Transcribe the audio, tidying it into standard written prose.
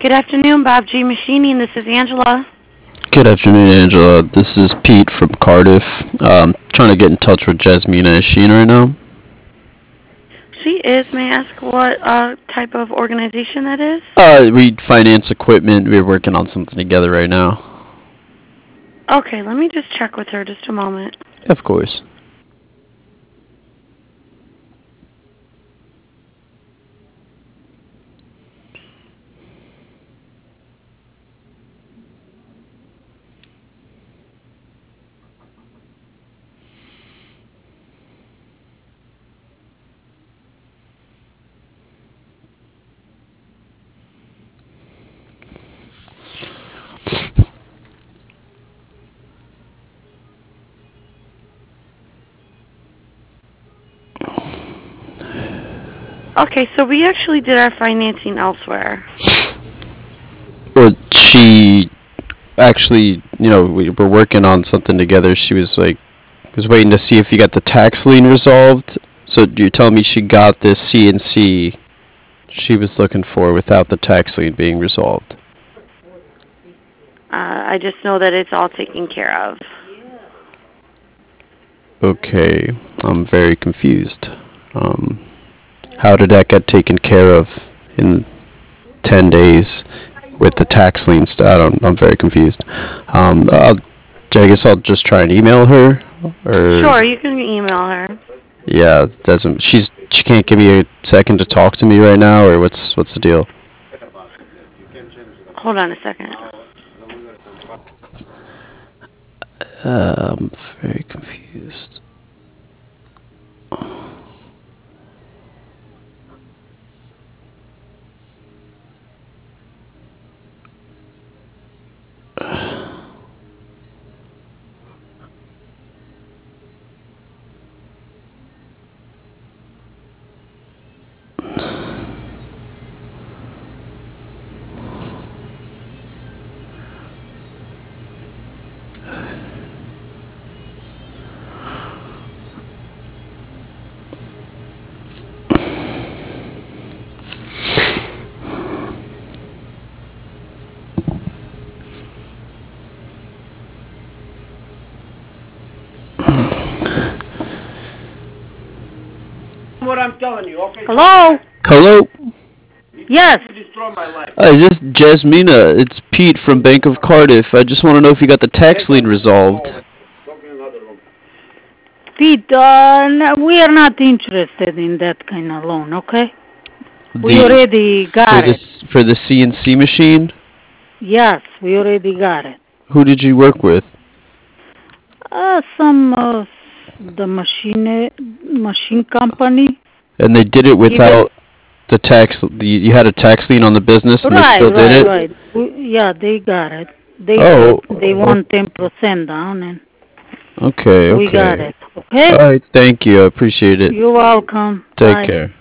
Good afternoon, Bob G. Machining. This is Angela. Good afternoon, Angela. This is Pete from Cardiff. Trying to get in touch with Jasmina Sheen right now. She is. May I ask what type of organization that is? We finance equipment. We're working on something together right now. Okay, let me just check with her just a moment. Of course. Okay, so we actually did our financing elsewhere. Well, she actually, we were working on something together. She was waiting to see if you got the tax lien resolved. So you're telling me she got this CNC she was looking for without the tax lien being resolved? I just know that it's all taken care of. Okay, I'm very confused. How did that get taken care of in 10 days with the tax lien I'm very confused. I guess I'll just try and email her. Sure, you can email her. Yeah, she can't give me a second to talk to me right now, or what's the deal? Hold on a second. I'm very confused. What I'm telling you, okay? Hello? Hello? Yes. You destroy my life. Is this Jasmina? It's Pete from Bank of Cardiff. I just want to know if you got the tax lien resolved. Pete, we are not interested in that kind of loan, okay? We already got it. For the CNC machine? Yes, we already got it. Who did you work with? The machine company. And they did it without the tax. You had a tax lien on the business, and they still did it. Right. Yeah, they got it. They want 10% down, and okay. We got it. Okay. All right. Thank you. I appreciate it. You're welcome. Take Bye. care.